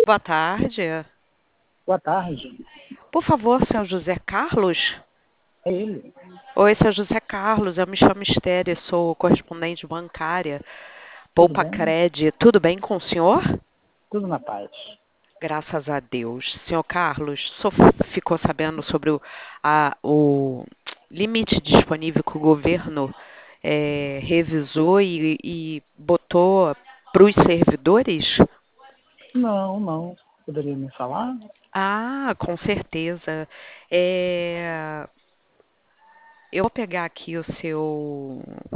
Boa tarde. Boa tarde. Por favor, seu José Carlos? É ele. Oi, seu José Carlos, eu me chamo Esther, sou correspondente bancária, Tudo Poupa bem? Cred. Tudo bem com o senhor? Tudo na paz. Graças a Deus. Senhor Carlos, ficou sabendo sobre o limite disponível que o governo revisou e botou para os servidores? Não. Poderia me falar? Ah, com certeza. É, eu vou pegar aqui o seu